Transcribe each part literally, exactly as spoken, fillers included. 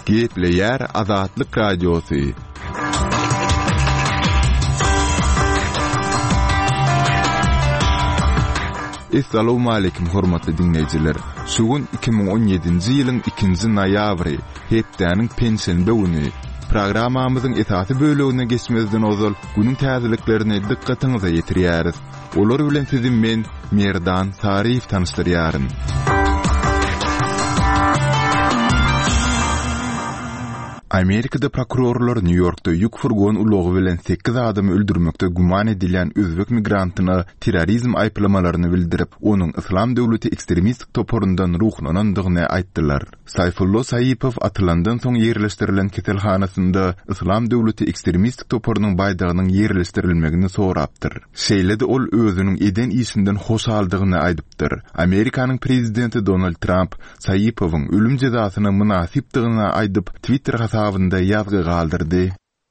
Gepleyer Azatlyk Radiosu. Assalamu alaykum hormatly dinleyijiler. Sugun iki ming on ýedinji ýylyň ikinji noýabry, hepdeniň pensiýa güni. Programamyzyň esasy bölegine geçmezden ozal günüň täzeliklerini dikkatiňize ýetirýäris. Olar bilen sizi men Merdan Sarif tanıştyrýarym. Amerikada prokurorlar New York'ta yük furgon ulogy bilen sekiz adamy öldürmekde guman edilen özbek migrantyny terrorizm aýplamalarını bildirip, onuň Islam döwleti ekstremistik toporundan ruhlanandygyny aýtdylar. Sayfullo Saýypow atylandan soň ýerleşdirilen keselhanasynda Islam döwleti ekstremistik toporunyň baýdagynyň ýerleşdirilmegini sorapdyr. Şeýlede ol özüniň eden işinden hoşaldygyny aýdypdyr. Amerikanyň prezidenti Donald Trump Saýypowyň ölüm jazasyna münasipdygyny aýdyp Twitter hasabynda ýazgy galdyrdy.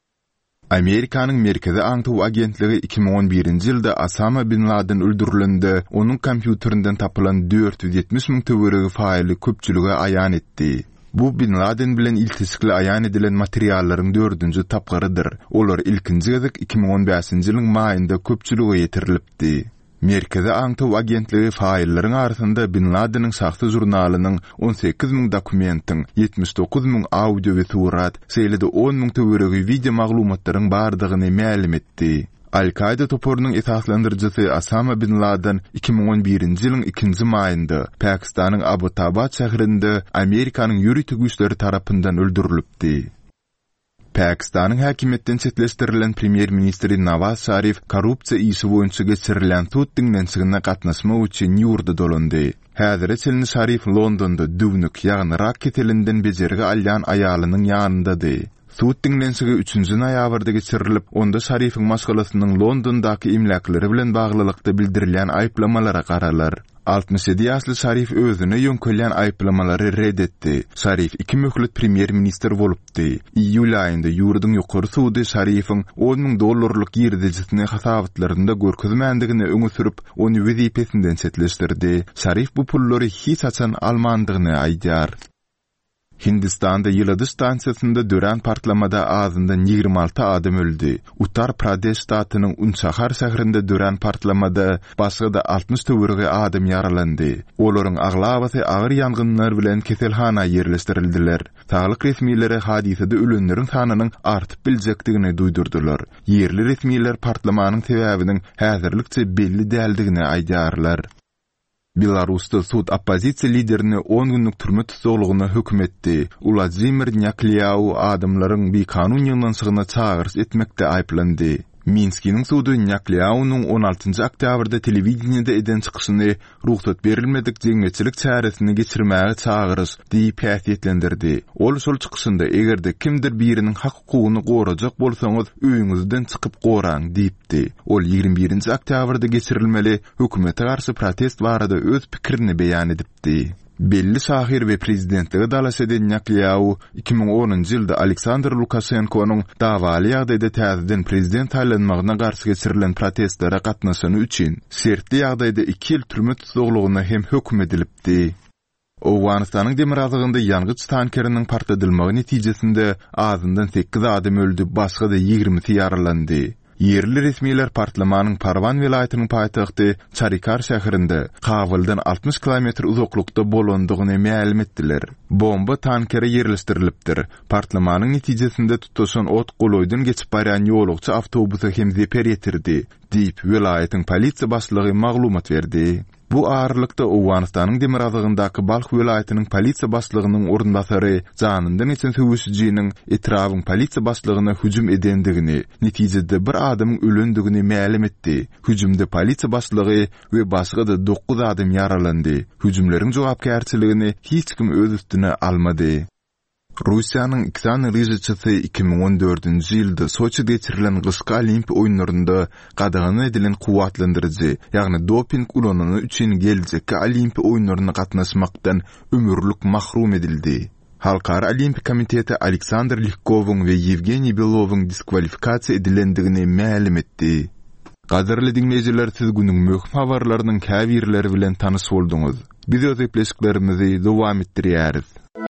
Amerikanyň Merkezi Aňtaw agentligi iki ming on birinji ýylda Osama bin Laden öldürilende onuň kompýuterinden tapylan dört yüz ýetmiş miň töweregi faýly köpçülige aýan etdi. Bu Bin Laden bilen iltisikli aýan edilen materiallaryň dördünji tapgarydyr. Olar ilkinji gezek iki ming on beşinji ýylyň maýynda köpçülige ýetirilipdi. Merkezi Aňtaw agentligi faýllaryň arasynda Bin Ladenyň şahsy jurnalynyň on sekiz miň dokumentiň, ýetmiş dokuz miň audio we surat, şeýlede on miň töweregi video maglumatlaryň bardygyny ma'lum etdi. Al-Qaida toporunyň esaslandyrjysy Osama bin Laden iki ming on birinji ýylyň ikinji maýynda Pakistanyň Abbottabad şäherinde Amerikanyň ýürütük güýçleri tarapyndan öldürilipdi. Pakistanyň häkimetden çetleşdirilen premier ministri Nawaz Sharif korrupsiýa işi boýunça geçirilen tut diňlençigine gatnaşmak üçin ýurda dolandy. Häzir Selin Sharif Londonda düwnük ýagny raket elinden bejerge alýan aýalynyň ýanyndadyr. Sut diňlençigi üçünji noýabrda geçirilip, onda Sharifyň maşgalasynyň Londondaky imlaklary bilen baglylykda bildirilen aýplamalara garalar. altmış ýedi ýaşly Sharif özüne ýönkelýän aýplamалary reddetdi. Sharif iki möhlet premier minister bolupdy. Iýul aýynda ýurduň ýokary sudy Sharifyň on miň dollarlyk ýerdejisini hasabatlarynda görkezmändigini öňe sürüp, ony wezipesinden çetleşdirdi. Sharif bu pullary hiç açan almandygyny aýdýar. Hindistanda ýylydy stansiýasynda dören partlamada azyndan ýygrimi alty adam öldü. Uttar Pradesh ştatynyň Unchahar şäherinde dören partlamada başga da altmış töweregi adam ýaralandy. Olaryň aglabasy agyr ýangynlar bilen keselhana ýerleşdirildiler. Saglyk resmiýleri hadisede ölenleriň sanynyň artyp biljekdigini duýdurdylar. Ýerli resmiýler partlamanyň sebäbiniň häzirlikçe belli däldigini aýdýarlar. Belarusda sud oppozisiýa liderini on günlük türme tutulugyna hökm etdi. Vladimir Nyakliaw adamlaryň bir kanun ýygnaşygyna çağırış etmekde aýplandy. Minskiniň sudy Nyakliawnyň on altynji oktýabrda telewizionyada eden çykyşyny ruhsat berilmedik jeňmeçilik çäresini geçirmäge çağırış diýip häsiýetlendirdi. Ol şol çykyşynda egerde kimdir biriniň hak hukugyny gorajak bolsaňyz öýüňizden çykyp goraň diýipdi. Ol ýygrimi birinji oktýabrda geçirilmeli hökümete garşy protest barada öz pikirini beýan edipdi. Belli şahir we prezidentligi dalaş eden Nyakliaw iki ming onunji ýylda Aleksandr Lukashenkonyň dawaly ýagdaýda täzeden prezident taýlanmagyna garşy geçirilen protestlere gatnaşany üçin sertli ýagdaýda iki ýyl türme tutulugyna hem hökm edilipdi. Owganystanyň demir azygynda ýangyç tankeriniň partladylmagy netijesinde azyndan sekiz adam öldü, başga da ýygrimi ýaralandy. Yerli resmiýetler partlamanyň Parvan welaýatynyň paýtagty Charikar şäherinde Kabuldan altmış kilometr uzaklykda bolandygyny ma'lum etdiler. Bomba tankere ýerleşdirilipdir. Partlamanyň netijesinde tutuşan ot goloýdan geçip barýan ýolukçy awtobusy hem zeper ýetirdi, diýip welaýatyň polisiýa başlygy maglumat berdi. Bu ağırlykda Owganystanyň demir azygyndaky Balx welaýatynyň polisiýa başlygynyň orunbasary janyndan geçen söwüşçüniň etrawyň polisiýa başlygyna hüjüm edendigini, netijede bir adamyň ölendigini ma'lum etdi. Hüjümde polisiýa başlygy we başga da dokuz adam ýaralandy. Hüjümleriň jogapkärçiligini hiç kim öz üstüne almady. Russiýanyň iksan rejissöri iki ming on dördünji ýylda Soçida geçirilen gyşky Olimpiýa oýunlarynda gadagany edilen kuwatlandyrjy, ýagny doping ulanyny üçin geljekki Olimpiýa oýunlaryna gatnaşmakdan ömürlük mahrum edildi. Halkara Olimpiýa komiteti Aleksandr Lihkowyň we Yevgeniy Belowyň diskwalifikasiýa edilendigini ma'lum etdi. Gaderli dinleyijiler, siz günüň möhüm habarlarynyň käbirleri bilen tanış bolduňyz. Biz öz epleşiklerimizi dowam etdirýäris.